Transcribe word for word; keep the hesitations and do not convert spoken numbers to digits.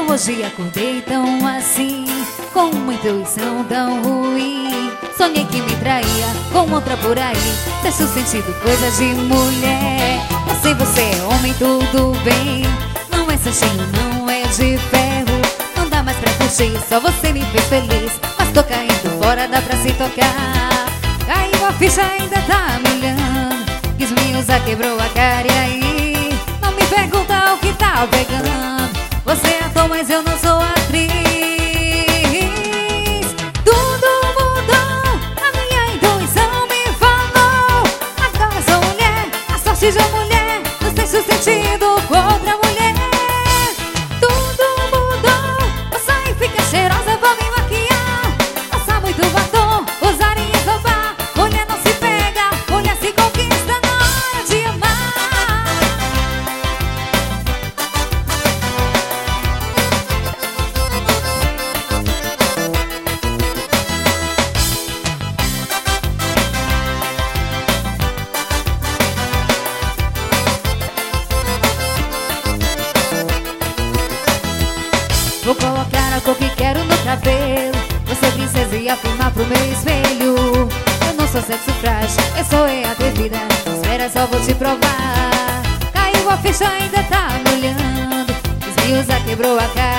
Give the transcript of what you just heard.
Eu hoje acordei tão assim, com uma intuição tão ruim. Sonhei que me traía com outra por aí. Deixo sentido coisa de mulher. Eu sei você é homem, tudo bem. Não é santinho, não é de ferro. Não dá mais pra curtir, só você me fez feliz. Mas tô caindo fora, dá pra se tocar. Caiu a ficha, ainda tá me olhando. Quis me usar, quebrou a cara e aí não me pergunta o que tá pegando. Você é ator, mas eu não sou atriz. Tudo mudou, a minha intuição me falou. Agora sou mulher, a sorte de uma mulher. Não sei se o sentido com outra mulher. Tudo mudou, vou sair, fica cheirosa, vou me maquiar. Passar muito batom, usar e escovar. Mulher não se pega, mulher se conquista na hora de amar. Vou colocar a cor que quero no cabelo. Você princesa e afirmar pro meu espelho. Eu não sou sexo frágil, eu sou é atrevida. Espera, só vou te provar. Caiu a ficha, ainda tá me olhando. Quis me usar, quebrou a cara.